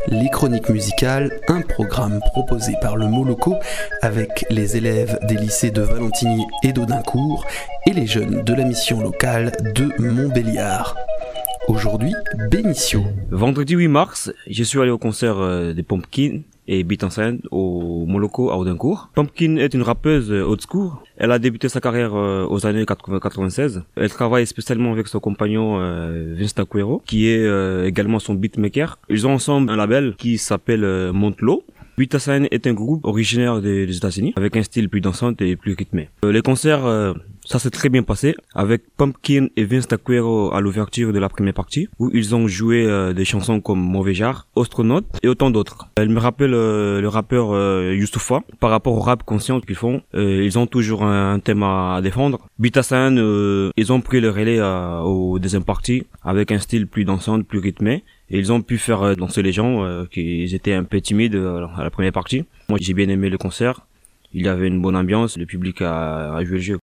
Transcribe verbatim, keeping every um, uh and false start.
Les Chroniques musicales, un programme proposé par le Moloko avec les élèves des lycées de Valentini et d'Audincourt et les jeunes de la mission locale de Montbéliard. Aujourd'hui, Bénitio. Vendredi huit mars, je suis allé au concert euh, des Pumpkin et Beat Enceinte au Moloko à Audincourt. Pumpkin est une rappeuse old school. Elle a débuté sa carrière euh, aux années quatre-vingt-seize. Elle travaille spécialement avec son compagnon euh, Vince Tacuero, qui est euh, également son beatmaker. Ils ont ensemble un label qui s'appelle euh, Montlo. Beat Enceinte est un groupe originaire des, des États-Unis, avec un style plus dansant et plus rythmé. Euh, les concerts, euh, ça s'est très bien passé, avec Pumpkin et Vince Tacuero à l'ouverture de la première partie, où ils ont joué euh, des chansons comme Mauvais Genre, Astronaute et autant d'autres. Elle me rappelle euh, le rappeur euh, Youssoupha, par rapport au rap conscient qu'ils font. Euh, ils ont toujours un, un thème à, à défendre. Beat Enceinte, euh, ils ont pris le relais euh, au deuxième partie, avec un style plus dansant, plus rythmé. Et ils ont pu faire euh, danser les gens euh, qui étaient un peu timides euh, à la première partie. Moi, j'ai bien aimé le concert. Il y avait une bonne ambiance. Le public a, a joué le jeu.